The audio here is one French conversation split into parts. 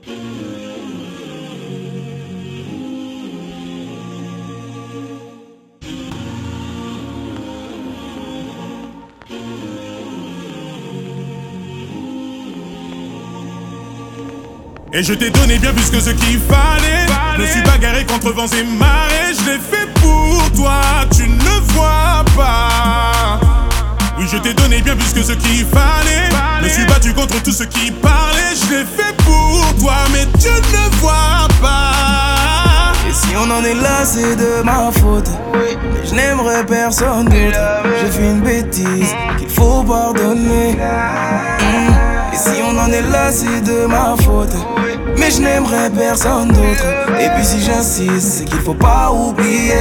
Et je t'ai donné bien plus que ce qu'il fallait. Je me suis bagarré contre vents et marées. Je l'ai fait pour toi, tu ne vois pas. Oui, je t'ai donné bien plus que ce qu'il fallait. Je me suis battu contre tout ce qui parlait. Je l'ai fait pour toi, mais tu ne vois pas. Et si on en est là, c'est de ma faute. Mais je n'aimerais personne d'autre. J'ai fait une bêtise qu'il faut pardonner. Et si on en est là, c'est de ma faute. Mais je n'aimerais personne d'autre. Et puis si j'insiste, c'est qu'il faut pas oublier.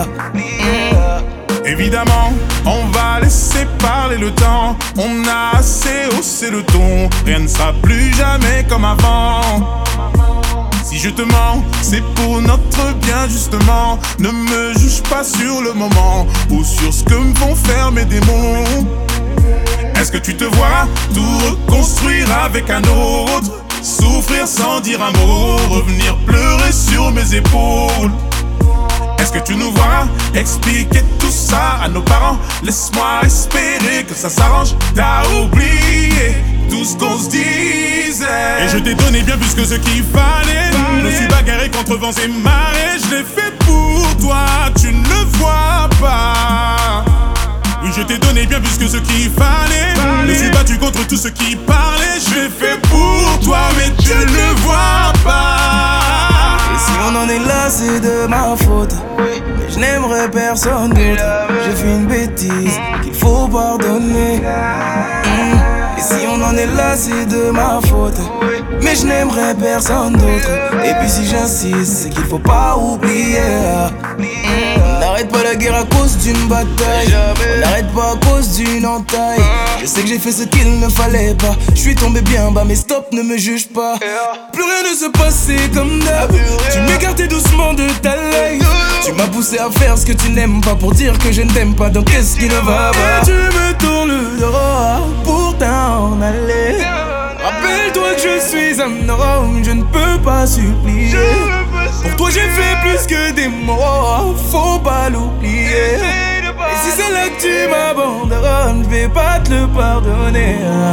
Évidemment, on va laisser parler le temps. On a assez haussé le ton. Rien ne sera plus jamais comme avant. Si je te mens, c'est pour notre bien justement. Ne me juge pas sur le moment ou sur ce que me font faire mes démons. Est-ce que tu te vois tout reconstruire avec un autre? Souffrir sans dire un mot, revenir pleurer sur mes épaules. Est-ce que tu nous vois expliquer tout ça à nos parents? Laisse-moi espérer que ça s'arrange. T'as oublié tout ce qu'on se disait. Et je t'ai donné bien plus que ce qu'il fallait. Je me suis bagarré contre vents et marées. Je l'ai fait pour toi, tu ne vois pas. Oui, je t'ai donné bien plus que ce qu'il fallait. Je me suis battu contre tout ce qui parlait. Je l'ai fait pour toi, mais tu ne vois pas. Et si on en est là, c'est de ma faute. Mais je n'aimerais personne d'autre. J'ai fait une bêtise qu'il faut pardonner. Et si on en est là, c'est de ma faute. Mais je n'aimerais personne d'autre. Et puis si j'insiste, c'est qu'il faut pas oublier. On n'arrête pas la guerre à cause d'une bataille. On n'arrête pas à cause d'une entaille. Je sais que j'ai fait ce qu'il ne fallait pas. Je suis tombé bien bas mais stop, ne me juge pas. Plus rien ne se passait comme d'hab. Tu m'écartais doucement de ta life. Tu m'as poussé à faire ce que tu n'aimes pas pour dire que je ne t'aime pas. Donc qu'est-ce qui ne va pas? Et tu me tournes le dos pour t'en aller. Rappelle-toi que je suis un homme, je ne peux pas supplier. Pour toi j'ai fait plus que des mots, faut pas l'oublier. Et si c'est là que tu m'abandonnes, je vais pas te le pardonner.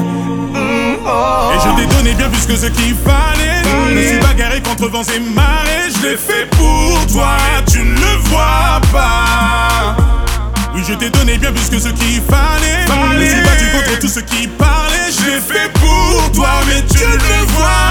Et je t'ai donné bien plus que ce qu'il fallait. Je me suis bagarré contre vents et marées. Je l'ai fait pour toi, tu ne vois pas. Oui, je t'ai donné bien plus que ce qu'il fallait. Je me suis battu contre tout ce qui parlait. Je l'ai fait pour toi, mais tu ne vois pas.